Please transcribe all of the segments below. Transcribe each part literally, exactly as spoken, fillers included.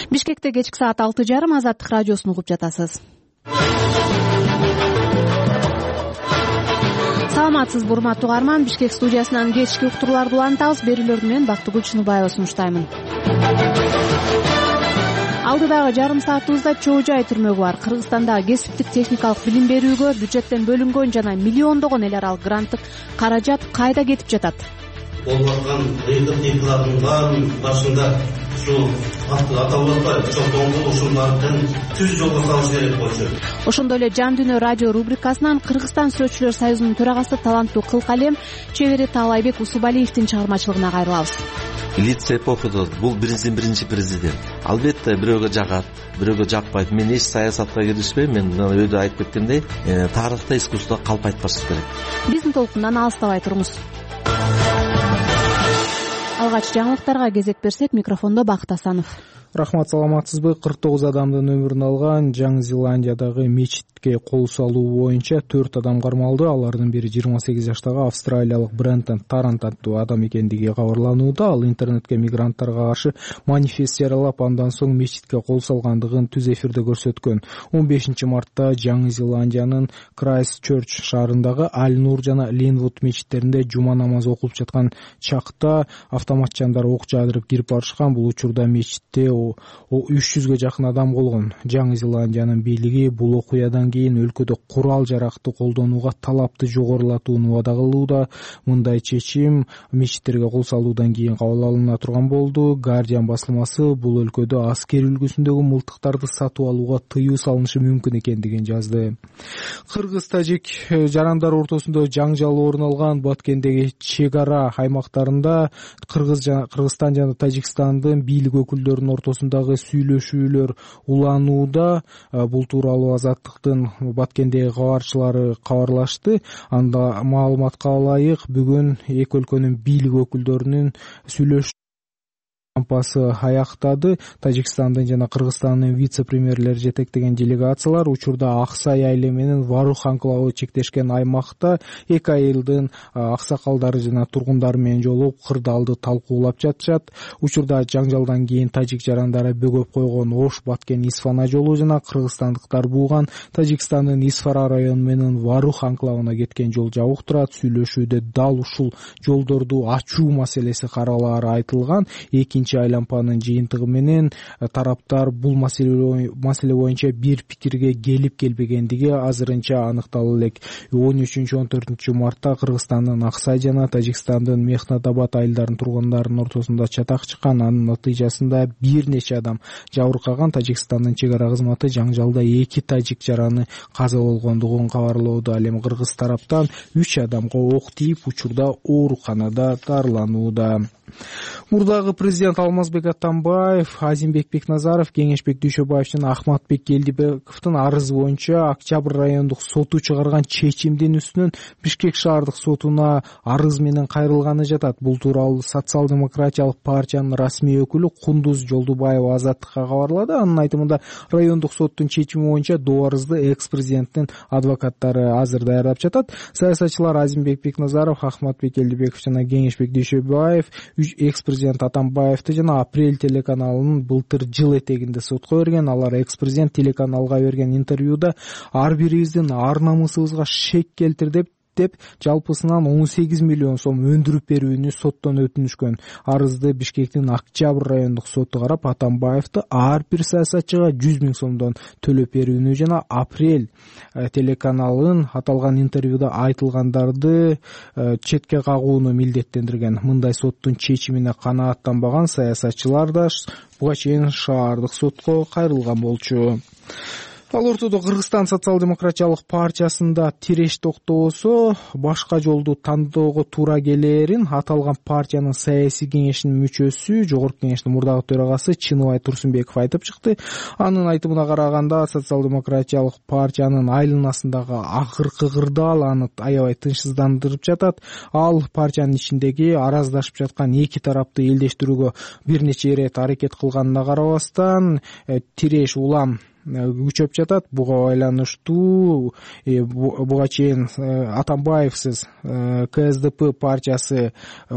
Бишкекте кечки саат алты жарым Азаттык радиосун угуп жатасыз. Саламатсызбы урматтуу угарман, Бишкек студиясынан кечки уктурууларды улантабыз. Берүүлөрдү мен Бактыгүл Чыныбаева сунуштаймын. Алдыдагы жарым саатыбызда чоо жай түрмөгү бар. Кыргызстандагы кесиптик техникалык билим берүүгө бюджеттен бөлүнгөн жана миллиондогон эл аралык гранттык каражат кайда кетип жатат? Болуп аткан ыйык тыйыктардын баарын башында ушу аталып атпайбы, чоңдоңду ушулардын түз жолго салыш керек болчу. Ошондой эле Жан дүйнө радио рубрикасынан Кыргызстан сүрөтчүлөр союзунун төрагасы таланттуу Кылкалем чебери Таалайбек Усубалиевдин чыгармачылыгына кайрылабыз. Лиц эпохи бул биринчи биринчи президент. Албетте бирөөгө жагат, бирөөгө жакпайт. Мен эч саясатка киришпейм. Мен өйдө айтып кеткендей, тарыхта, искусстводо калп айтпаш керек. Биздин толкундан алыстабай туруңуз. Алгач жаңылыктарга кезек берсек, микрофондо Бакыт Асанов. Рахмат, саламатсызбы? кырк тогуз адамдын өмүрүн алган Жаңы Зеландиядагы мечитке кол салуу боюнча төрт адам кармалды. Алардын бири жыйырма сегиз жаштагы австралиялык Брентон Тарант аттуу адам экендиги кабарланууда. Ал интернетке мигранттарга каршы манифест жарыялап, андан соң мечитке кол салгандыгын түз эфирде көрсөткөн. он бешинчи мартта Жаңы Зеландиянын Крайстчерч шаарындагы Аль-Нур жана Ленвуд мечиттеринде жума намазы окулуп жаткан чакта автоматчандар ок жаадырып кирип барышкан. Бул учурда мечитте үч жүзгө жакын адам болгон. Жаңы Зеландиянын бийлиги бул окуядан кийин өлкөдө курал жаракты колдонууга талапты жогорулатууну убада кылууда. Мындай чечим мечиттерге кол салуудан кийин кабыл алына турган болду. Guardian басылмасы бул өлкөдө аскер үлгүсүндөгү мылтыктарды сатып алууга тыюу салынышы мүмкүн экендигин жазды. Кыргыз-тажик жарандар ортосунда жаңжал орун алган Баткендеги чек ара аймактарында Кыргыз жана Кыргызстан жана Тажикстандын бийлик өкүлдөрүнүн ортосундагы сүйлөшүүлөр уланууда. Бул тууралуу Азаттыктын Баткендеги кабарчылары кабарлашты. Анда маалыматка ылайык, бүгүн эки өлкөнүн бийлик өкүлдөрүнүн сүйлөшүү кампасы аяктады. Тажикстандын жана Кыргызстандын вице-премьерлери жетектеген делегациялар учурда Аксай айылы менен Варух анклавы чектешкен аймакта эки айылдын аксакалдары жана тургундары менен жолугуп кырдаалды талкуулап жатышат. Учурда жаңжалдан кийин тажик жарандары бөгөп койгон Ош Баткен Исфана жолу жана кыргызстандыктар бууган Тажикстандын Исфара району менен Варух анклавына кеткен жол жабык турат. Сүйлөшүүдө дал ушул жолдорду ачуу маселеси каралаары айтылган. Экинчи айлампанын жыйынтыгы менен тараптар бул маселе боюнча бир пикирге келип келбегендиги азырынча аныкталып элек. он үчүнчү он төртүнчү мартта Кыргызстандын Аксай жана Тажикстандын Мехнатабад айылдарынын тургундарынын ортосунда чатак чыккан. Анын натыйжасында бир нече адам жабыркаган. Тажикстандын чек ара кызматы жаңжалда эки тажик жараны каза болгондугун кабарлоодо. Ал эми кыргыз тараптан үч адамга ок тийип, учурда ооруканада дарыланууда. Мурдагы президент Алмазбек Атамбаев, Азимбек Бекназаров, Кеңешбек Дүйшөбаев жана Ахматбек Келдибековдун арызы боюнча Октябрь райондук соту чыгарган чечимдин үстүнөн Бишкек шаардык сотуна арыз менен кайрылганы жатат. Бул тууралуу Социал-демократиялык партиянын расмий өкүлү Кундуз Жолдубаева Азаттыкка кабарлады. Анын айтымында райондук соттун чечими боюнча доо арызды экс-президенттин адвокаттары азыр даярдап жатат. Саясатчылар Азимбек Бекназаров, Ахматбек Келдибеков жана Кеңешбек Дүйшөбаев экс-президент Атамбаевди жана Апрель телеканалынын былтыр жыл этегинде сотко берген. Алар экс-президент телеканалга берген интервьюда ар бирибиздин ар намысыбызга шек келтир деп деп жалпысынан он сегиз миллион сом өндүрүп берүүнү соттон өтүнүшкөн. Арызды Бишкектин Октябрь райондук соту карап, Атамбаевди ар бир саясатчыга жүз миң сомдон төлөп берүүнү жана Апрель телеканалын аталган интервьюда айтылгандарды четке кагууну милдеттендирген. Мындай соттун чечимине канааттанбаган саясатчылар да буга чейин шаардык сотко кайрылган болчу. Ал ортодо Кыргызстан социал-демократиялык партиясында тиреш токтобосо, башка жолду тандоого туура келерин аталган партиянын саясий кеңешинин мүчөсү, жогорку кеңештин мурдагы төрагасы Чыныбай Турсунбеков айтып чыкты. Анын айтымына караганда, социал-демократиялык партиянын айланасындагы акыркы кырдаал аны аябай тынчсыздандырып жатат. Ал партиянын ичиндеги араздашып жаткан эки тарапты элдештирүүгө бир нече ирет аракет кылганына карабастан, тиреш улам күчөп жатат. Буга байланыштуу буга чейин Атамбаевсиз ка эс дэ пэ партиясы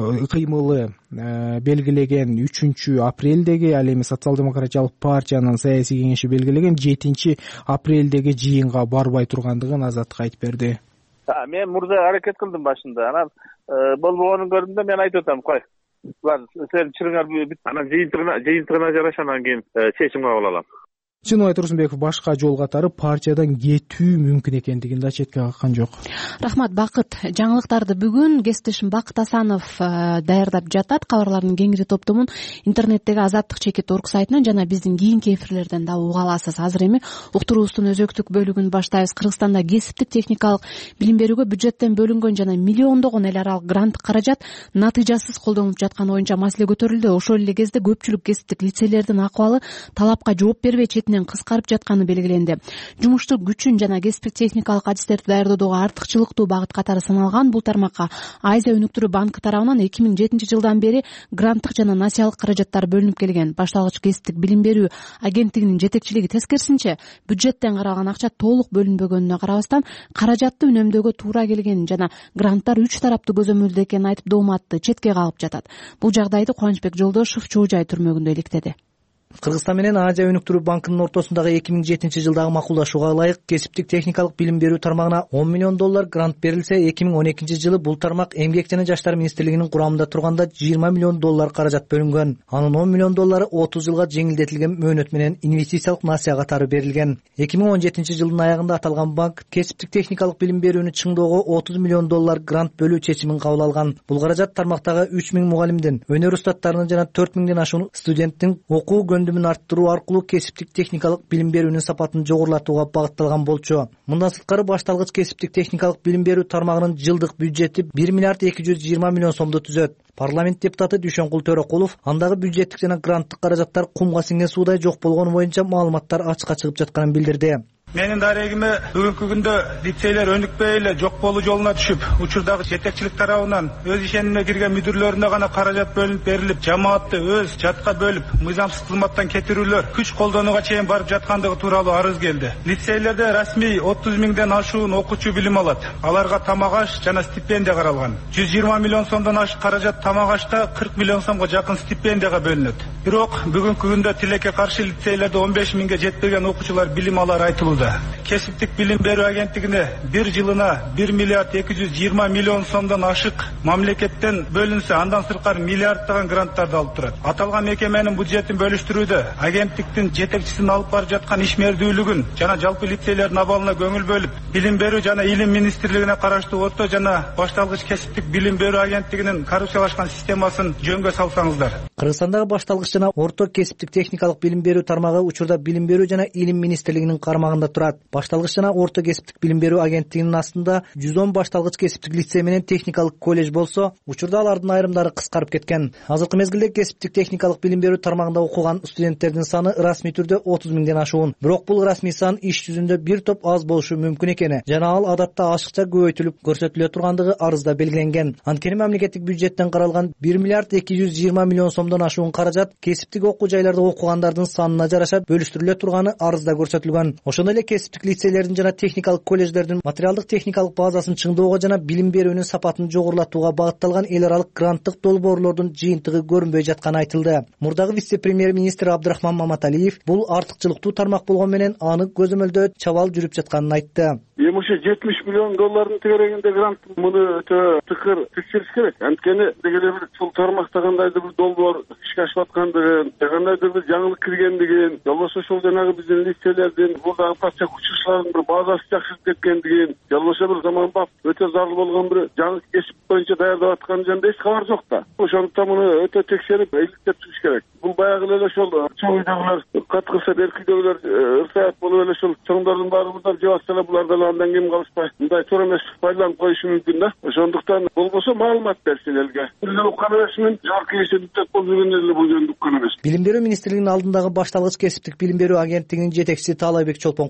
кыймылы белгилеген үчүнчү апрелдеги, ал эми социал-демократиялык партиянын саясий кеңеши белгилеген жетинчи апрелдеги жыйынга барбай тургандыгын Азаттыкка айтып берди. Мен мурда аракет кылдым башында, анан болбогонун көрдүм да мен айтып атам, кой. Булар сен чырыңар бүт, анан жыйынтыгына жараша анан кийин чечим кабыл алам. Чыныбай Турсунбеков башка жол катары партиядан кетүү мүмкүн экендигин да четке каккан жок. Рахмат, Бакыт. Жаңылыктарды бүгүн кесиптешим Бакыт Асанов даярдап жатат. Кабарлардын кеңири топтомун интернеттеги Азаттык чекит орг сайтынан жана биздин кийинки эфирлерден да уга аласыз. Азыр эми уктуруубуздун өзөктүк бөлүгүн баштайбыз. Кыргызстанда кесиптик техникалык билим берүүгө бюджеттен бөлүнгөн жана миллиондогон эл аралык гранттык каражат натыйжасыз колдонулуп жатканы боюнча маселе көтөрүлдү. Ошол эле кезде көпчүлүк кесиптик лицейлердин акыбалы талапка жооп бербей кыскарып жатканы белгиленди. Жумуштук күчүн жана кесиптик техникалык адистерди даярдоодогу артыкчылыктуу багыт катары саналган бул тармакка Азия өнүктүрүү банкы тарабынан эки миң жетинчи жылдан бери гранттык жана насыялык каражаттар бөлүнүп келген. Башталгыч кесиптик билим берүү агенттигинин жетекчилиги тескерисинче бюджеттен каралган акча толук бөлүнбөгөнүнө карабастан каражатты үнөмдөөгө туура келгенин жана гранттар үч тараптуу көзөмөлдө экенин айтып дооматты четке кагып жатат. Бул жагдайды Кубанычбек Жолдошов Чоо Жай түрмөгүндө иликтеди. Кыргызстан менен Азия өнүктүрүү банкынын ортосундагы эки миң жетинчи жылдагы макулдашууга ылайык кесиптик техникалык билим берүү тармагына он миллион доллар грант берилсе, эки миң он экинчи жылы бул тармак Эмгек жана Жаштар министрлигинин курамында турганда жыйырма миллион доллар каражат бөлүнгөн. Анын он миллион доллары отуз жылга жеңилдетилген мөөнөт менен инвестициялык насыя катары берилген. эки миң он жетинчи жылдын аягында аталган банк кесиптик техникалык билим берүүнү чыңдоого отуз миллион доллар грант бөлүү чечимин кабыл алган. Бул каражат тармактагы үч миң мугалимдин, өнөр устаттарынын жана төрт миңден ашуун студенттин окуу көндүмүн арттыруу аркылуу кесиптик техникалык билим берүүнүн сапатын жогорулатууга багытталган болчу. Мындан сырткары башталгыч кесиптик техникалык билим берүү тармагынын жылдык бюджети бир миллиард эки жүз жыйырма миллион сомду түзөт. Парламент депутаты Дүйшөнкул Төрөкулов андагы бюджеттик жана гранттык каражаттар кумга сиңген суудай жок болгону боюнча маалыматтар ачыкка чыгып жатканын билдирди. Менин дарегиме бүгүнкү күндө лицейлер өнүкпөй эле жок болуу жолуна түшүп, учурдагы жетекчилик тарабынан өз ишенимине кирген мүдүрлөрүнө гана каражат бөлүнүп берилип, жамаатты өз жатка бөлүп, мыйзамсыз кызматтан кетирүүлөр күч колдонууга чейин барып жаткандыгы тууралуу арыз келди. Лицейлерде расмий отуз миңден ашуун окуучу билим алат. Аларга тамак аш жана стипендия каралган. жүз жыйырма миллион сомдон ашык каражат тамак ашта, кырк миллион сомго жакын стипендияга бөлүнөт. Бирок бүгүнкү күндө тилекке каршы лицейлерде он беш миңге жетпеген окуучулар билим алар айтылууда. Кесиптик билим берүү агенттигине бир жылына бир миллиард эки жүз жыйырма миллион сомдон ашык мамлекеттен бөлүнсө, андан сырткары миллиарддаган гранттарды алып турат. Аталган мекеменин бюджетин бөлүштүрүүдө агенттиктин жетекчисин алып барып жаткан ишмердүүлүгүн жана жалпы лицейлердин абалына көңүл бөлүп, билим берүү жана илим министрлигине караштуу орто жана башталгыч кесиптик билим берүү агенттигинин коррупциялашкан системасын жөнгө салсаңыздар. Кыргызстандагы башталгыч жана орто кесиптик техникалык билим берүү тармагы учурда билим берүү жана илим министрлигинин кармагында турат. Башталгыч жана орто кесиптик билим берүү агенттигинин астында жүз он башталгыч кесиптик лицей менен техникалык колледж болсо, учурда алардын айрымдары кыскарып кеткен. Азыркы мезгилде кесиптик техникалык билим берүү тармагында окуган студенттердин саны расмий түрдө отуз миңден ашуун. Бирок бул расмий сан иш жүзүндө бир топ аз болушу мүмкүн экени жана ал адатта ашыкча көбөйтүлүп көрсөтүлө тургандыгы арызда белгиленген. Анткени мамлекеттик бюджеттен каралган бир миллиард эки жүз жыйырма миллион сомдон ашуун каражат кесиптик окуу жайларда окугандардын санына жараша бөлүштүрүлө турганы арызда көрсөтүлгөн. Ошондой эле кесиптик лицейлердин жана техникалык колледждердин материалдык техникалык базасын чыңдоого жана билим берүүнүн сапатын жогорулатууга багытталган эл аралык гранттык долбоорлордун жыйынтыгы көрүнбөй жатканы айтылды. Мурдагы вице-премьер-министр Абдрахман Маматалиев бул артыкчылыктуу тармак болгон менен аны көзөмөлдөө чабал жүрүп жатканын айтты. Эми ошо жетимиш миллион доллардын тегерегинде грант муну өтө тыкыр текшериш керек. Анткени дегеле бир ушул тармакта кандайдыр бир долбоор ишке ашып аткандыгын, кандайдыр бир жаңылык киргендигин, болбосо ошол жанагы биздин лицейлердин мурдагы парча учуштарынын бир базасы жакшырып кеткендигин, болбосо бир заманбап өтө зарыл болгон бир жаңы кесип боюнча даярдап атканы жөнүндө эч кабар жок да. Ошондуктан муну өтө текшерип, иликтеп туруш керек. Бул баягы эле ошол чоң үйдөгүлөр каткырса беркидөгүлөр ырсаят болуп эле ошол чоңдордун баары мындай жеп атса эле булардан андан ким калышпай мындай туура эмес пайдаланып коюшу мүмкүн да. Ошондуктан болбосо маалымат берсин элге. Бир уккан эмесмин, жогорку кеңештин болуп жүргөн эле бул жөнүндө уккан эмес. Билим берүү министрлигинин алдындагы башталгыч кесиптик билим берүү агенттигинин жетекчиси Таалайбек Чолпон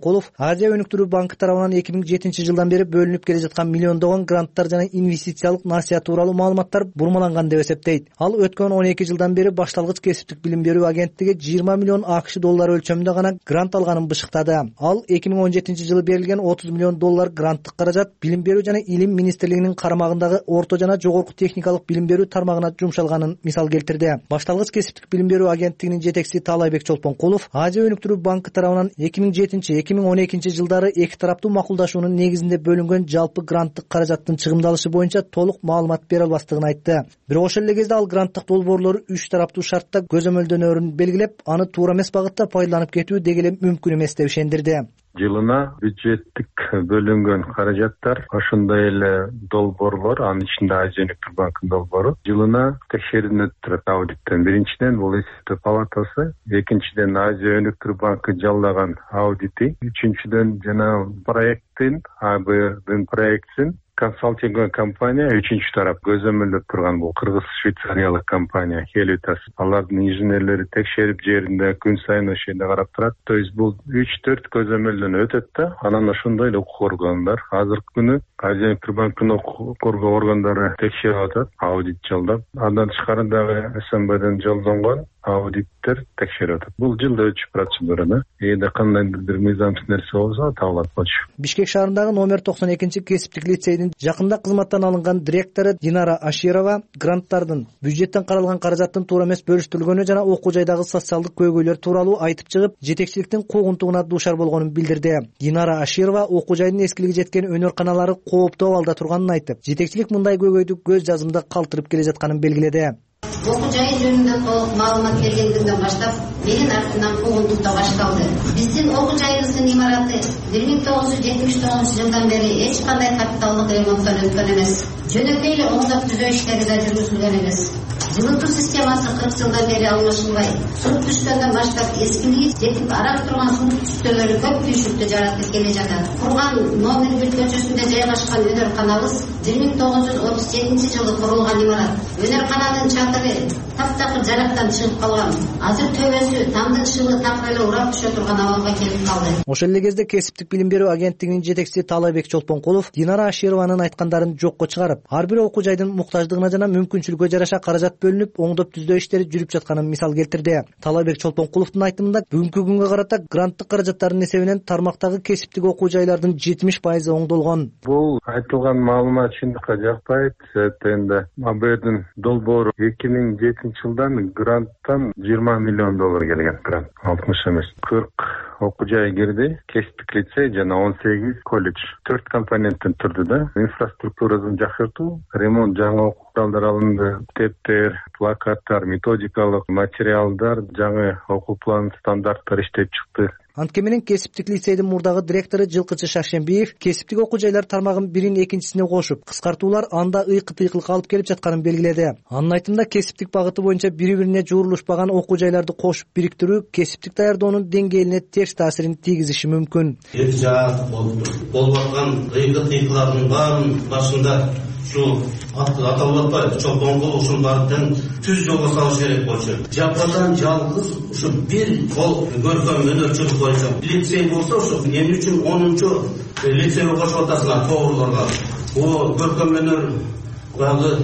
Чолпонкулов Азия өнүктүрүү банкы тарабынан эки миң жетинчи жылдан бери бөлүнүп келе жаткан миллиондогон гранттар жана инвестициялык насыят тууралуу маалыматтар бурмаланган деп эсептейт. Ал өткөн он эки жылдан бери башталгыч кесиптик билим берүү агенттиги жыйырма миллион акш доллары өлчөмүндө гана грант алганын бышыктады. Ал эки миң он жетинчи жылы берилген отуз миллион доллар гранттык каражат билим берүү жана илим министрлигинин карамагындагы орто жана жогорку техникалык билим берүү тармагына жумшалганын мисал келтирди. Башталгыч кесиптик билим берүү агенттигинин жетекчиси Таалайбек Чолпонкулов Азия өнүктүрүү банкы тарабынан эки миң жетинчи эки миң он экинчи жылдары эки тараптуу макулдашуунун негизинде бөлүнгөн жалпы гранттык каражаттын чыгымдалышы боюнча толук маалымат бере албастыгын айтты. Бирок ошол эле кезде ал гранттык долбоорлору үч тараптуу шартта көзөмөлдөнөрүн белгилеп, аны туура эмес багытта пайдаланып кетүү дегеле мүмкүн эмес деп ишендирди. Жылына бюджеттик бөлүнгөн каражаттар ошондой эле долбоорлор, анын ичинде Азия өнүктүрүү банкынын долбоору жылына текшерилип турат аудиттен. Биринчиден бул эсептөө палатасы, экинчиден Азия өнүктүрүү банкы жалдаган аудити, үчүнчүдөн жана проекттин А Бдин проектин консалтинг компания үчүнчү тарап көзөмөлдөп турган бул кыргыз швейцариялык компания Хелитас. Алардын инженерлери текшерип жеринде күн сайын ошол жерде карап турат. То есть бул үч төрт көзөмөлдөн өтөт да, анан ошондой эле укук органдар азыркы күнү Азия өнүктүрүү банкынын укук коргоо органдары текшерип атат, аудит жалдап. Андан тышкары дагы эс эм бден жолдонгон аудиттер текшерип атат. Бул жылда өтчү процедура да. Эгерде кандайдыр бир мыйзамсыз нерсе болсо табылат болчу. Бишкек шаарындагы номер токсон экинчи кесиптик лицейдин жакында кызматтан алынган директору Динара Аширова гранттардын бюджеттен каралган каражаттын туура эмес бөлүштүрүлгөнү жана окуу жайдагы социалдык көйгөйлөр тууралуу айтып чыгып, жетекчиликтин куугунтугуна дуушар болгонун билдирди. Динара Аширова окуу жайдын эскилиги жеткен өнөр-каналары кооптуу абалда турганын айтып, жетекчилик мындай көйгөйдү көз жазымда калтырып келе жатканын белгиледи. Окуу жай жөнүндө толук маалымат бергендигинден баштап менин артымдан куугунтуктоо башталды. Биздин окуу жайыбыздын имараты бир миң тогуз жүз жетимиш тогузунчу жылдан бери эч кандай капиталдык ремонттон өткөн эмес. Жөнөкөй эле оңдоп түзөө иштери да жүргүзүлгөн эмес. Жылытуу системасы кырк жылдан бери алмашылбай, суу түшкөндөн баштап эскилиги жетип арак турган суу түстөлөрү көп түйшүктү жаратып келе жатат. Курган номер бир көчөсүндө жайгашкан өнөр-канабыз бир миң тогуз жүз отуз жетинчи жылы курулган имарат. Өнөр-кананын чатыры таптакыр жарактан чыгып калган. Азыр төбөсү тамдын шылы такыр эле урап түшө турган абалга келип калды. Ошол эле кезде кесиптик билим берүү агенттигинин жетекчиси Таалайбек Чолпонкулов Динара Ашированын айткандарын жокко чыгарып, ар бир окуу жайдын муктаждыгына жана мүмкүнчүлүгүнө жараша каражат бөлүнүп, оңдоп түзөө иштери жүрүп жатканын мисал келтирди. Таалайбек Чолпонкуловдун айтымында бүгүнкү күнгө карата гранттык каражаттардын эсебинен тармактагы кесиптик окуу жайлардын жетимиш пайызы оңдолгон. Бул айтылган маалымат чындыкка жакпайт. Эми А Бдин долбоору эки миң жетинчи жылдан гранттан жыйырма миллион доллар келген. Грант алтымыш эмес, кырк окуу жай кирди, кесиптик лицей жана он сегиз колледж. Төрт компоненттен турду да. Инфраструктурасын жакшыртуу, ремонт, жаңы окуу куралдар алынды, китептер, плакаттар, методикалык материалдар, жаңы окуу план стандарттар иштеп чыкты. Анткени менен кесиптик лицейдин мурдагы директору Жылкычы Шаршембиев кесиптик окуу жайлар тармагын бирин экинчисине кошуп, кыскартуулар анда ыйкы-тыйкылык алып келип жатканын белгиледи. Анын айтымында кесиптик багыты боюнча бири-бирине жуурулушпаган окуу жайларды кошуп бириктирүү кесиптик даярдоонун деңгээлине терс таасирин тийгизиши мүмкүн. Эки жаат болуп аткан ыйкы-тыйкылардын баарын башында ушу аталып атпайбы, Чолпонкулов ушунун баарын түз жолго салыш керек болчу. Жападан жалгыз ушу бир кол көркөм өнөрчүлүк боюнча лицей болсо, ушу эмне үчүн онунчу лицейге кошуп атасыңар тоорлорго. Бул көркөм өнөр багы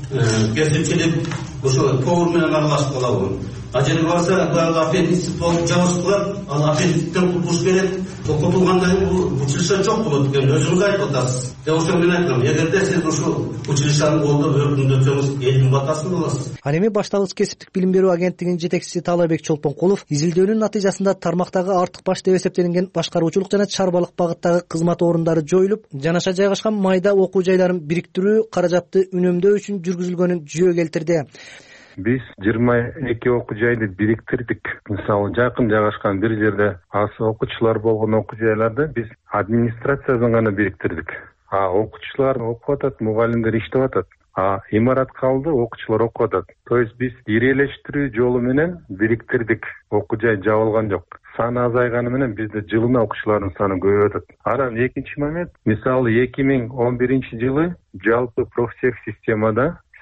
кесипчилик ушу тоор менен аралашып калабы. А жерге барса, баягы аппендицит болуп жабышкылар, ал аппендициттен кутулуш керек. Окутулгандан кийин бул училище жок болот экен, өзүңүз айтып атасыз. Э ошо мен айткам, эгерде сиз ушу училищени колдоп өркүндөтсөңүз, элдин батасын аласыз. Ал эми башталгыч кесиптик билим берүү агенттигинин жетекчиси Таалайбек Чолпонкулов изилдөөнүн натыйжасында тармактагы артык баш деп эсептелинген башкаруучулук жана чарбалык багыттагы кызмат орундары жоюлуп, жанаша жайгашкан майда окуу жайларын бириктирүү, каражатты үнөмдөө үчүн жүргүзүлгөнүн жүйө келтирди. Биз жыйырма эки окуу жайды бириктирдик. Мисалы, жакын жайгашкан бир жерде аз окуучулар болгон окуу жайларды биз администрациядан гана бириктирдик. А окуучулар окуп атат, мугалимдер иштеп атат. А имарат калды, окуучулар окуп атат. То есть биз ирелештирүү жолу менен бириктирдик. Окуу жай жабылган жок. Саны азайганы менен бизде жылына окуучулардын саны көбөйүп атат. Анан экинчи момент, мисалы эки миң он биринчи жылы жалпы профтех системада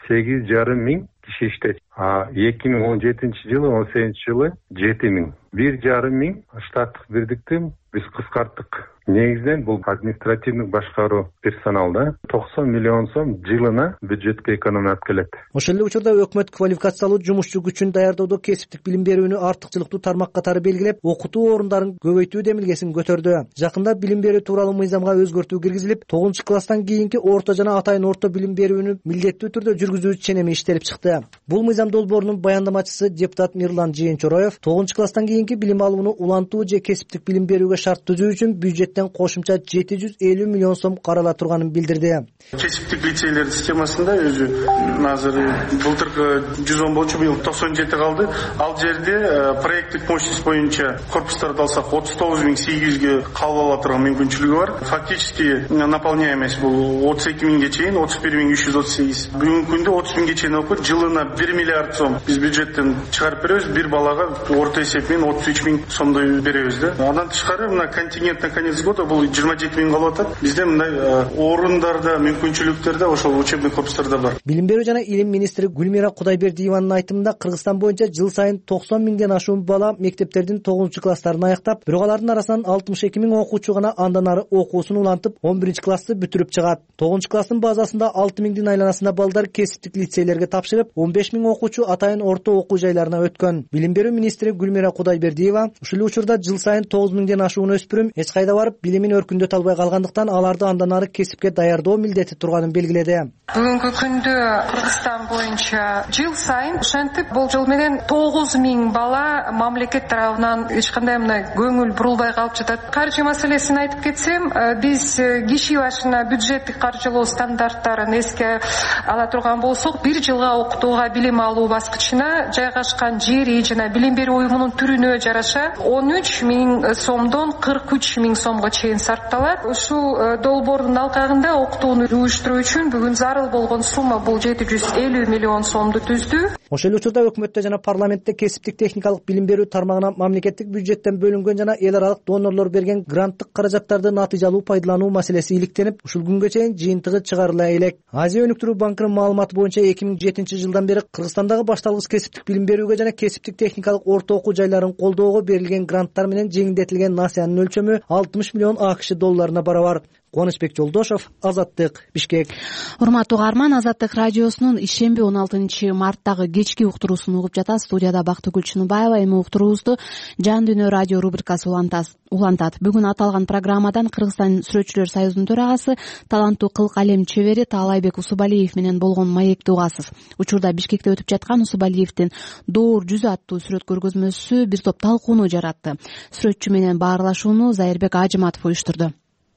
сегиз жарым миң киши иштейт. А эки миң он жетинчи жылы он сегизинчи жылы жети миң. бир жарым миң штаттык бирдикти биз кыскарттык. Негизинен бул административдик башкаруу персоналда токсон миллион сом жылына бюджетке экономия алып келет. Ошол эле учурда өкмөт квалификациялуу жумушчу күчүн даярдоодо кесиптик билим берүүнү артыкчылыктуу тармак катары белгилеп, окутуу орундарын көбөйтүү демилгесин көтөрдү. Жакында билим берүү тууралуу мыйзамга өзгөртүү киргизилип, тогузунчу класстан кийинки орто жана атайын орто билим берүүнү милдеттүү түрдө жүргүзүү ченеми иштелип чыкты. Бул мыйзам долбоорунун баяндамачысы депутат Мирлан Жээнчороев тогузунчу класстан кийинки билим алууну улантуу же кесиптик билим берүүгө шарт түзүү үчүн бюджеттен кошумча жети жүз элүү миллион сом карала турганын билдирди. Кесиптик лицейлердин системасында өзү азыр былтыркы жүз он болчу, быйыл токсон жети калды. Ал жерде проекттик мощность боюнча корпустарды алсак отуз тогуз миң сегиз жүзгө кабыл ала турган мүмкүнчүлүгү бар. Фактически наполняемость бул отуз эки миңге чейин отуз бир миң үч жүз отуз сегиз. Бүгүнкү күндө отуз миңге чейин окуйт. Жылына бир миллиард сом биз бюджеттен чыгарып беребиз. Бир балага орто эсеп менен отуз үч миң сомдой беребиз да. Андан тышкары мына контингент на конец года бул жыйырма жети миң калып атат. Бизде мындай орундарда, мүмкүнчүлүктөрдө ошол учебный корпустарда бар. Билим берүү жана илим министри Гүлмира Кудайбердиеванын айтымында Кыргызстан боюнча жыл сайын токсон миңден ашуун бала мектептердин тогузунчу класстарын аяктап, бирок алардын арасынан алтымыш эки миң окуучу гана андан ары окуусун улантып, он биринчи классты бүтүрүп чыгат. тогузунчу класстын базасында алты миңдин айланасында балдар кесиптик лицейлерге тапшырып, он беш миң окуучу атайын орто окуу жайларына өткөн. Билим берүү министри Гүлмира Кудайбердиева ушул учурда жыл сайын тогуз миңден ашуун өспүрүм эч кайда барып билимин өркүндөтө албай калгандыктан аларды андан ары кесипке даярдоо милдети турганын белгиледи. Бүгүнкү күндө Кыргызстан боюнча жыл сайын ошентип болжол менен тогуз миң бала мамлекет тарабынан эч кандай мына көңүл бурулбай калып жатат. Каржы маселесин айтып кетсем, биз киши башына бюджеттик каржылоо стандарттарын эске ала турган болсок, бир жылга окутууга билим алуу баскычына жайгашкан жери жана билим берүү уюмунун түрүнө жараша он үч миң сомдон кырк үч миң сомго чейин сарпталат. Ушул долбоордун алкагында окутууну уюштуруу үчүн бүгүн зарыл болгон сумма бул жети жүз элүү миллион сомду түздү. Ошол учурда өкмөттө жана парламентте кесиптик техникалык билим берүү тармагына мамлекеттик бюджеттен бөлүнгөн жана эл аралык донорлор берген гранттык каражаттарды натыйжалуу пайдалануу маселеси иликтенип, ушул күнгө чейин жыйынтыгы чыгарыла элек. Азия өнүктүрүү банкынын маалыматы боюнча эки миң жетинчи жылдан бери Кыргызстандагы башталгыч кесиптик билим берүүгө жана кесиптик техникалык орто окуу жайларын колдоого берилген гранттар менен жеңилдетилген насыянын өлчөмү алтымыш миллион АКШ долларына барабар. Кубанычбек Жолдошов, Азаттык, Бишкек. Урматтуу угарман, Азаттык радиосунун ишемби он алтынчы марттагы кечки уктуруусун угуп жатат. Студияда Бактыгүл Чыныбаева. Эми уктуруубузду Жан дүйнө радио рубрикасы улантат. Бүгүн аталган программадан Кыргызстан сүрөтчүлөр союзунун төрагасы, таланттуу кылк алем чебери Таалайбек Усубалиев менен болгон маекти угасыз. Учурда Бишкекте өтүп жаткан Усубалиевдин Доор жүзү аттуу сүрөт көргөзмөсү бир топ талкууну жаратты. Сүрөтчү менен баарлашууну Зайырбек Ажыматов уюштурду.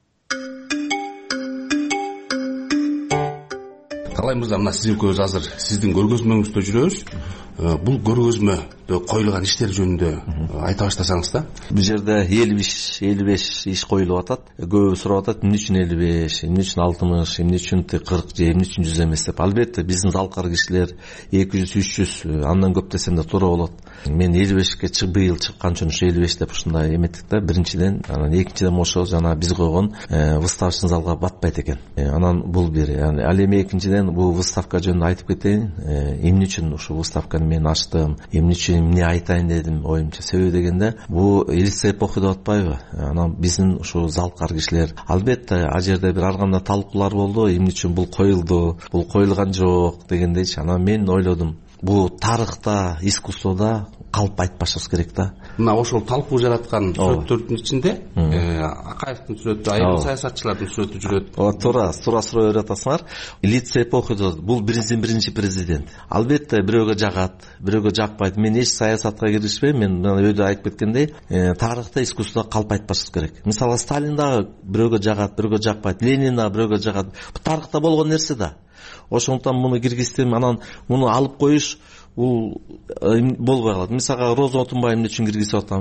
Талай мырза, мына сиз экөөбүз азыр сиздин көргөзмөңүздө жүрөбүз. Бул көргөзмөдө коюлган иштер жөнүндө айта баштасаңыз да. Бул жерде элүү беш иш коюлуп атат. Көбү сурап атат, эмне үчүн элүү беш, эмне үчүн алтымыш, эмне үчүн кырк же эмне үчүн жүз эмес деп. Албетте биздин залкар кишилер эки жүз, үч жүз, андан көп десем да туура болот. Мен элүү бешке быйыл чыккан үчүн ушу элүү беш деп ушундай эметтик да. Биринчиден, анан экинчиден ошо жана биз койгон выставочный залга батпайт экен. Анан бул бир, яны ал эми экинчиден бул выставка жөнүндө айтып кетейин. Эмне үчүн ушу выставканы мен ачтым, эмне үчүн эмне айтайын дедим оюмча. Себеби дегенде, бул элис эпоху деп атпайбы? Анан биздин ушу залкар кишилер, албетте ал жерде бир ар кандай талкуулар болду, эмне үчүн бул коюлду, бул коюлган жок дегендейчи. Анан мен ойлодум, бул тарыхта, искусствода калп айтпашыбыз керек да. Мына ошол талкуу жараткан сүрөттөрдүн ичинде Акаевдин сүрөтү, айрым саясатчылардын сүрөтү жүрөт. Ооба, туура, туура суроо берип атасыңар. Лица эпоху бул биринчи биринчи президент. Албетте бирөөгө жагат, бирөөгө жакпайт. Мен эч саясатка киришпейм. Мен мына өйдө айтып кеткендей, тарыхта, искусствода калп айтпашыбыз керек. Мисалы Сталин дагы бирөөгө жагат, бирөөгө жакпайт. Ленин дагы бирөөгө жагат. Бул тарыхта болгон нерсе да. Ошондуктан муну киргиздим, анан муну алып коюш бул болбой калат. Мисалга Роза Отунбаев эмне үчүн киргизип атам?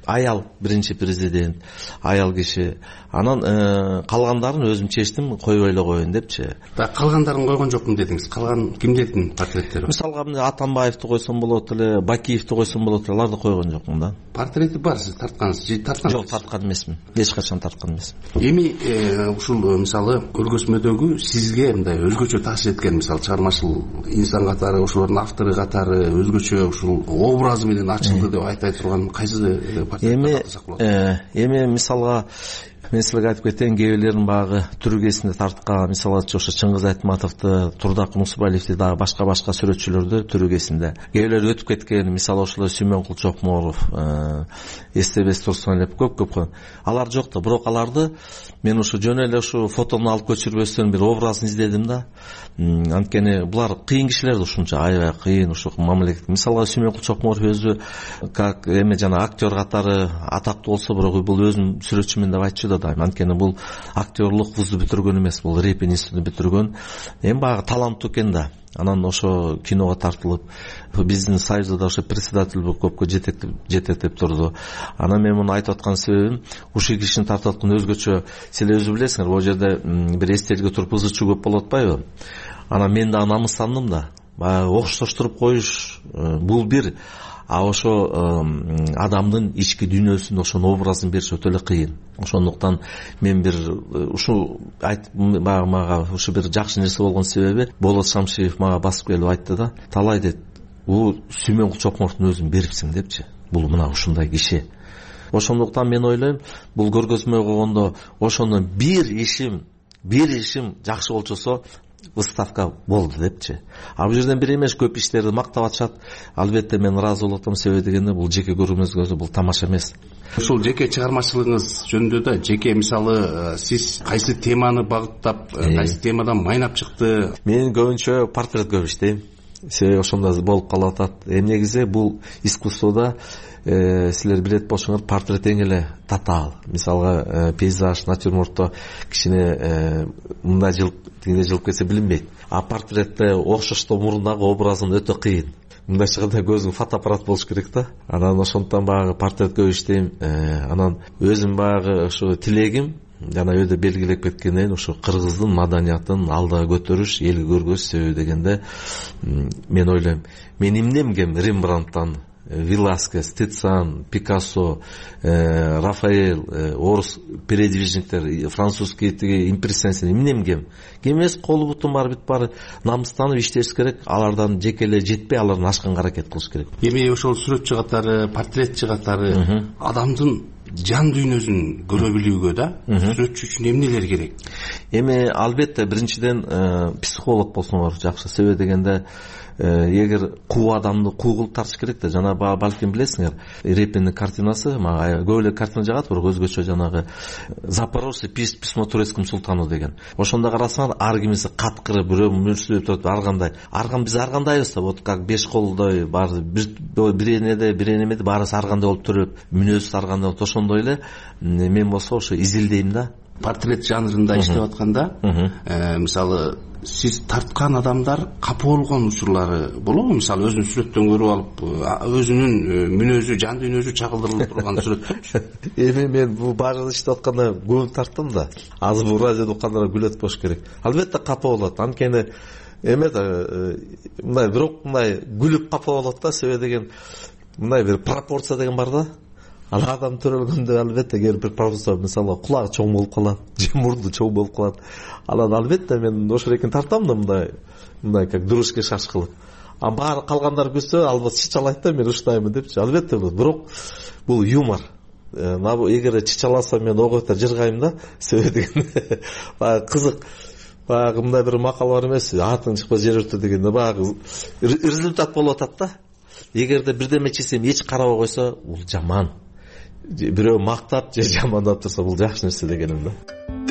аял биринчи президент, аял киши. Анан калгандарын өзүм чечтим, койбой эле коеюн депчи. Калгандарын койгон жокмун дедиңиз. Калган кимдердин портреттери? Мисалга Атамбаевди койсом болот эле, Бакиевди койсом болот эле, аларды койгон жокмун да. Портрети бар, сиз тарткансыз же тарткансыз? Жок, тарткан эмесмин. Эч качан тарткан эмесмин. Эми ушул мисалы көргөзмөдөгү сизге мындай өзгөчө таасир эткен, мисалы чыгармачыл инсан катары, ошолордун автору катары өзгөчө ушул образы менен ачылды деп айта турган кайсы портрет атасак болот? Эми эми мисалга мен силерге айтып кетейин, кээ бирлерин багы түрүгесинде тарткан, мисалы ошо Чыңгыз Айтматовду, Турдак Мусубалиевди, дагы башка башка сүрөтчүлөрдү түрүгесинде. Кээ бирлер өтүп кеткен, мисалы ошолор Сүймөнкул Чокморов, Эстебес Турсуналиев көп көп. Алар жок да, бирок аларды мен ушу жөн эле ушу фотону алып көчүрбөстөн бир образын издедим да. Анткени булар кыйын кишилер, ушунча аябай кыйын ушу мамлекет. Мисалга Сүймөнкул Чокморов өзү как эме жана актер катары атактуу болсо, бирок бул өзүм сүрөтчүмүн деп айтчу да. Анткени бул актерлук вузду бүтүргөн эмес, бул Репин институтун бүтүргөн. Эми багы таланттуу экен да. Анан ошо киного тартылып, биздин союзда ошо председатель болуп көпкө жетектеп жетектеп турду. Анан мен муну айтып аткан себебим, ушул кишини тартып аткан өзгөчө, силер өзү билесиңер, бул жерде бир эстеликке туруп ызычуу көп болуп атпайбы? Анан мен дагы намыстандым да. Баягы окшоштуруп коюш бул бир, а ошо адамдын ички дүйнөсүн, ошонун образын бериш өтө эле кыйын. Ошондуктан мен бир ушу айтып баягы мага ушу бир жакшы нерсе болгон себеби, Болот Шамшиев мага басып келип айтты да, талай дейт, бул Сүймөнкул Чокморовдун өзүн берипсиң депчи. Бул мына ушундай киши. Ошондуктан мен ойлойм, бул көргөзмө койгондо ошону бир ишим, бир ишим жакшы болчосо выставка болду депчи. А бул жерден бир эмес, көп иштерди мактап атышат. Албетте мен ыраазы болуп атам, себеби дегенде бул жеке көргөзмө, бул тамаша эмес. Ушул жеке чыгармачылыгыңыз жөнүндө да, жеке мисалы сиз кайсы теманы багыттап, кайсы темадан майнап чыкты? Мен көбүнчө портрет көп иштейм. Себеби ошондо болуп калып атат. Эми негизи бул искусстводо силер билет болсоңор, портрет эң эле татаал. Мисалга пейзаж, натюрмортто кичине мындай жылып, тигине жылып кетсе билинбейт. А портретте окшоштоо мурдагы образын өтө кыйын. Мындай чыганда көзүң фотоаппарат болуш керек да. Анан ошондон багы портрет көп иштейм. Анан өзүм багы ошо тилегим жана өйдө белгилеп кеткенден ушу кыргыздын маданиятын алдыга көтөрүш, элге көргөзүш. Себеби дегенде мен ойлойм, мен эмнемгем Рембрандттан, Веласкес, Тицан, Пикассо, Рафаэль, орус передвижниктер, французский тиги импрессионисттер эмнемгем? Кемес, колу бутум бар, бүт бар, намыстанып иштеш керек, алардан жекеле жетпей, алардан ашканга аракет кылыш керек. Эми ошол сүрөтчү катары, портретчи катары адамдын жан дүйнөсүн көрө билүүгө да сүрөтчү үчүн эмнелер керек? Эми албетте биринчиден психолог болсоңор жакшы. Себеби дегенде эгер куу адамды куу кылып тартыш керек да. Жана балким билесиңер, Репиндин картинасы мага көп эле картина жагат, бирок өзгөчө жанагы Запорожцы письмо турецкому султану деген. Ошондо карасаңар, ар кимиси каткыры, бирөө мүрсүлүп турат, ар кандай. Арган биз ар кандайбыз да, вот как беш колдой бар, бир энеде, бир энемеде баарысы ар кандай болуп туруп, мүнөзү ар кандай болуп, ошондой эле мен болсо ошо изилдейм да. Портрет жанрында иштеп атканда, мисалы сиз тарткан адамдар капа болгон учурлары болобу? Мисалы өзүн сүрөттөн көрүп алып, өзүнүн мүнөзү, жан дүйнөсү чагылдырылып турган сүрөттөрчү. Эми мен бул баарын иштеп атканда көп тарттым да. Азыр бул радиода уккандар күлөт болуш керек. Албетте капа болот. Анткени эме да, мындай бирок мындай күлүп капа болот да. Себеби деген мындай бир пропорция деген бар да. Ал адам төрөлгөндө албетте кээ бир пропорция, мисалы кулагы чоң болуп калат, же мурду чоң болуп калат. Анан албетте мен ошол экен тартам да, мындай мындай как дружеский шаш кылып. А баары калгандар күлсө, албетте чычалайт да, мен уштаймын депчи. Албетте бул, бирок бул юмор. Эгер чычаласа мен ого бетер жыргайм да. Себеби дегенде баягы кызык, баягы мындай бир макал бар эмес, атың чыкпа жер өртө дегенде баягы результат болуп атат да. Эгерде бирдеме чечсем эч карабай койсо, бул жаман. Бирөө мактап же жамандап турса, бул жакшы нерсе дегеним да.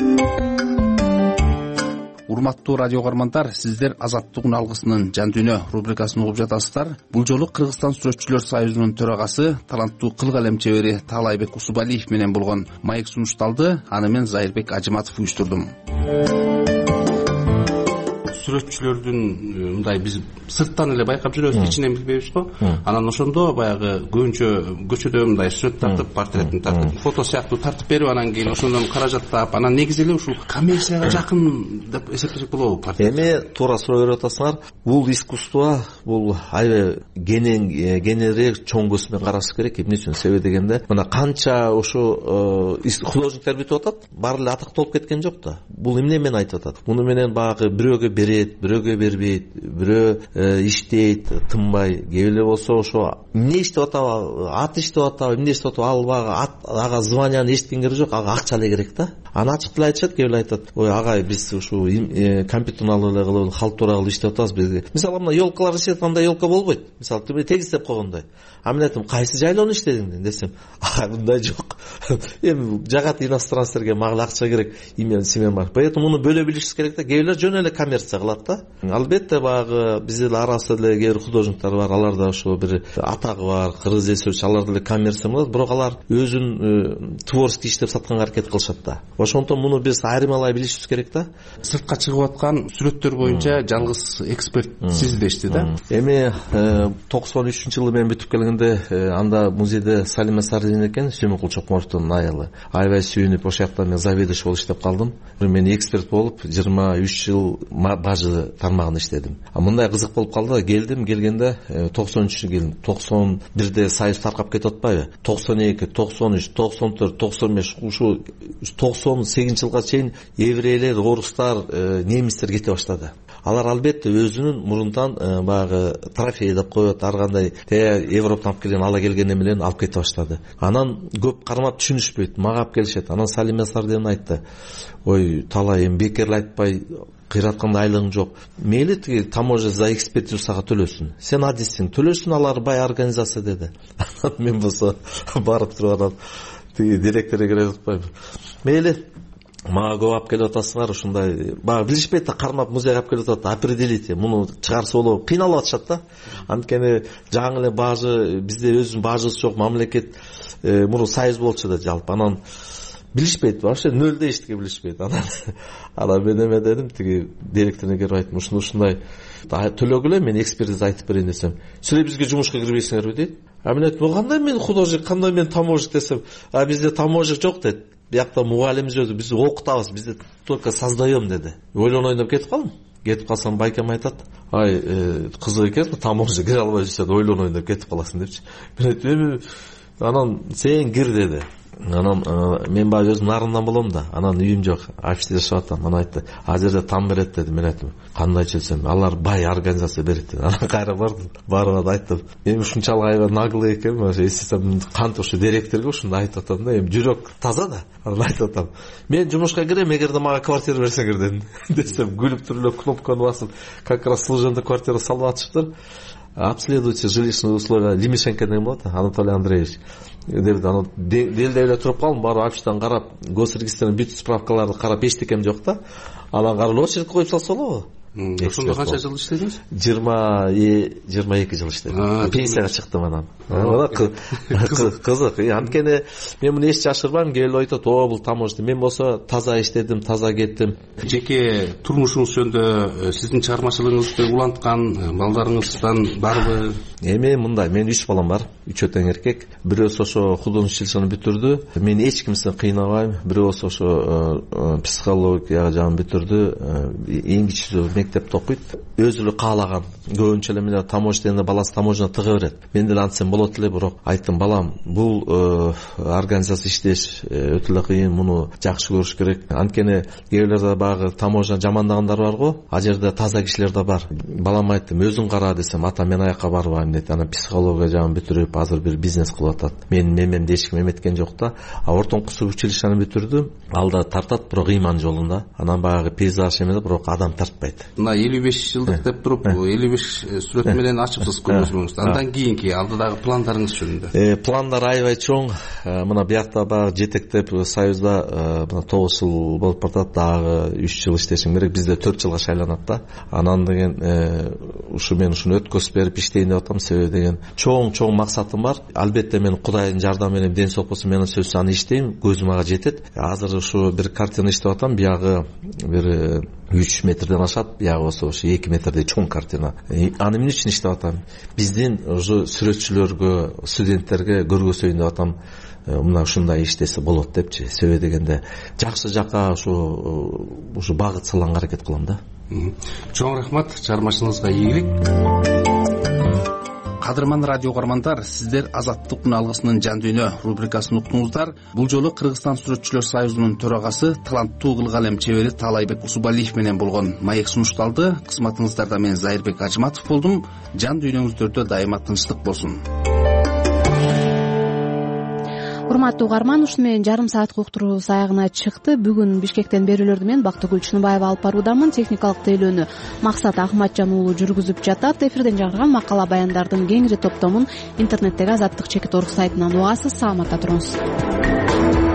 Урматтуу радио каармандар, сиздер Азаттыктын алгысынын жан дүйнө рубрикасын угуп жатасыздар. Бул жолу Кыргызстан сүрөтчүлөр союзунун төрагасы, таланттуу кыл калем чебери Таалайбек Усубалиев менен болгон маек сунушталды. Аны мен Зайырбек Ажыматов уюштурдум. сүрөтчүлөрдүн мындай биз сырттан эле байкап жүрөбүз, ичинен билбейбиз го. Анан ошондо баягы көбүнчө көчөдө мындай сүрөт тартып, портретин тартып, фото сыяктуу тартып берип, анан кийин ошондон каражат таап, анан негизи эле ушул коммерцияга жакын деп эсептесек болобу портрет? Эми туура суроо берип атасыңар. Бул искусство, бул аябай кенен кененирээк чоң көз менен караш керек. Эмне үчүн? Себеби дегенде, мына канча ошо художниктер бүтүп атат, баары эле атактуу болуп кеткен жок да. Бул эмне менен айтып атат? Муну менен багы бирөөгө берет, бирөөгө бербейт, бирөө иштейт, тынбай, кээ эле болсо ошо эмне иштеп атабы, ат иштеп атабы, эмне иштеп атабы, ал багы ага званияны эчтең кереги жок, ага акча эле керек да. Аны ачык деле айтышат, кээ эле айтат, ой агай биз ушу компьютернал эле кылып, халтура кылып иштеп атабыз бизге. Мисалы мына ёлкалар иштеп андай ёлка болбойт. Мисалы тиме тегиздеп койгондой. А мен айтам, кайсы жайлоону иштедиң десем, а мындай жок. Эми жагат иностранцтерге магыл акча керек, имен симен бар. Поэтому муну бөлө билишибиз керек да. Кээ бирөөлөр жөн эле коммерция кылат да. Албетте багы биздин арасында эле кээ бир художниктер бар, аларда ошо бир атагы бар, кыргыз эсерчи, алар деле коммерция кылат, бирок алар өзүн творческий иштеп сатканга аракет кылышат да. Ошондон муну биз айырмалай билишибиз керек да. Сыртка чыгып аткан сүрөттөр боюнча жалгыз эксперт сиз дешти да. Эми токсон үчүнчү жылы мен бүтүп келгенде, анда музейде Салима Сардин экен, Сүймөнкул Чокморовдун айылы. Аябай сүйүнүп ошол жакта мен заведующий болуп иштеп калдым. Мен эксперт болуп жыйырма үч жыл бажы тармагында иштедим. А мындай кызык болуп калды, келдим, келгенде токсон үчүнчү келдим. токсон бирде союз таркап кетип атпайбы? токсон эки, токсон үч, токсон төрт, токсон беш, ушу токсон сегизинчи жылга чейин еврейлер, орустар, немистер кете баштады. Алар албетте өзүнүн мурундан баягы трофей деп коет, ар кандай Европадан алып келген, ала келгени менен алып кете баштады. Анан көп кармап түшүнүшпөйт, мага алып келишет. Анан Салима Сардин айтты, ой талай эми бекер айтпай кыйратканда айлыгың жок. Мейли тиги таможня за экспертизу сага төлөсүн. Сен адистиң, төлөсүн, алар бай организация деди. Анан мен болсо барып туруп анан тиги директорго келип атпайбы. Мейли мага көп алып келип атасыңар, ушундай баягы билишпейт да, кармап музейге алып келип атат, определите, муну чыгарса болобу, кыйналып атышат да. Анткени жаңы эле бажы, бизде өзүнүн бажыбыз жок, мамлекет мурун союз болчу да жалпы. Анан билишпейт, вообще нөлдө эчтеке билишпейт. Анан анан мен эме дедим, тиги директоруна келип айттым, ушуну ушундай төлөгүлө, мен экспертиза айтып берейин десем, силер бизге жумушка кирбейсиңерби дейт. А мен айттым, кандай мен художник, кандай мен таможник десем, а бизде таможник жок дейт. Биякта мугалим өзү, биз окутабыз, бизде только создаем деди. Ойлонойн деп кетип калдым. Кетип калсам байкам айтат, ай кызык экен, таможник кире албай жүрсөң ойлонойн деп кетип каласың депчи. Мен айттым, анан сен кир деди. Анан мен баягы өзүм нарындан болом да, анан үйүм жок, офисте жашап атам. Анан айтты, а жерде там берет деди. Мен айттым, кандайча десем, алар бай организация берет деди. Анан кайра бардым, барып да айттым, эми ушунчалык аябай наглый экен, эстесем кантип ушу директорго ушундай айтып атам да, эми жүрөк таза да. Анан айтып атам, мен жумушка кирем, эгерде мага квартира берсеңер дедим. Десем, күлүп туруп кнопканы басып, как раз служебный квартира салып атышыптыр. Обследуйте жилищные условия Лемешенко деген болот, Анатолий Андреевич. Дебди, анан делдей эле туруп калдым, барып офистен карап, госрегистрдин бүт справкаларды карап, эчтекем жок да. Анан карап очередь коюп салса болобу? Ошондо канча жыл иштедиңиз? жыйырма эки жыл иштедим. Пенсияга чыктым анан. Кызык. Анткени мен муну эч жашырбайм, кээ эле айтат, о бул таможня. Мен болсо таза иштедим, таза кеттим. Жеке турмушуңуз жөнүндө сиздин чыгармачылыгыңызды уланткан балдарыңыздан барбы? Эми мындай, мен үч балам бар, үчөө тең эркек. Бирөөсү ошо художник училищени бүтүрдү. Мен эч кимсин кыйнабайм. Бирөөсү ошо психология жагын бүтүрдү. Эң кичүүсү мектепте окуйт. Өзү эле каалаган. Көбүнчө эле менен таможня дегенде баласы таможня тыга берет. Мен деле антсем болот эле, бирок айттым, балам, бул организация иштеш өтө эле кыйын, муну жакшы көрүш керек. Анткени кээ бирлерде багы таможня жамандагандар бар го, а жерде таза кишилер да бар. Балам айттым, өзүң кара десем, ата мен аякка барбайм дейт. Анан психология жагын бүтүрүп, азыр бир бизнес кылып атат. Мен мемемди эч ким эметкен жок да. А ортоңкусу училищени бүтүрдү. Алда тартат, бирок ыйман жолунда. Анан багы пейзаж эмес, бирок адам тартпайт. Мына элүү беш жылдык деп туруп, элүү беш сүрөт менен ачыпсыз көргөзмөңүздү. Андан кийинки алдыдагы пландарыңыз жөнүндө? Э, пландар аябай чоң. Мына биякта багы жетектеп Союзда мына тогуз жыл болуп батат, дагы үч жыл иштешим керек. Бизде төрт жылга шайланат да. Анан деген ушу мен ушуну өткөзүп берип иштейин деп атам, себеби деген чоң-чоң максатым бар. Албетте мен Кудайдын жардамы менен ден соолук болсо, мен сөзсүз аны иштейм, көзүм ага жетет. Азыр ушу бир картина иштеп атам, биягы бир үч метрден ашат, я болсо ошо эки метрдей чоң картина. Аны эмне үчүн иштеп атам? Биздин уже сүрөтчүлөргө, студенттерге көргөзөйүн деп атам. Мына ушундай иштесе болот депчи. Себеби дегенде жакшы жака ушу ушу багыт салганга аракет кылам да. Чоң рахмат, чыгармачылыгыңызга ийгилик. Кадырман радио угармандар, сиздер Азаттык алгысынын жан дүйнө рубрикасын уктуңуздар. Бул жолу Кыргызстан сүрөтчүлөр союзунун төрагасы, таланттуу кылгалем чебери Таалайбек Усубалиев менен болгон маек сунушталды. Кызматыңыздарда мен Зайырбек Ажыматов болдум. Жан дүйнөңүздөрдө дайыма тынчтык болсун. Урматтуу угарман, ушуну менен жарым сааттык уктуруубуз аягына чыкты. Бүгүн Бишкектен берүүлөрдү мен Бактыгүл Чыныбаева алып баруудамын. Техникалык тейлөөнү Максат Ахматжан уулу жүргүзүп жатат. Эфирден жаңырган макала баяндардын кеңири топтомун интернеттеги Азаттык чекит орг сайтынан угасыз. Саламатта туруңуз.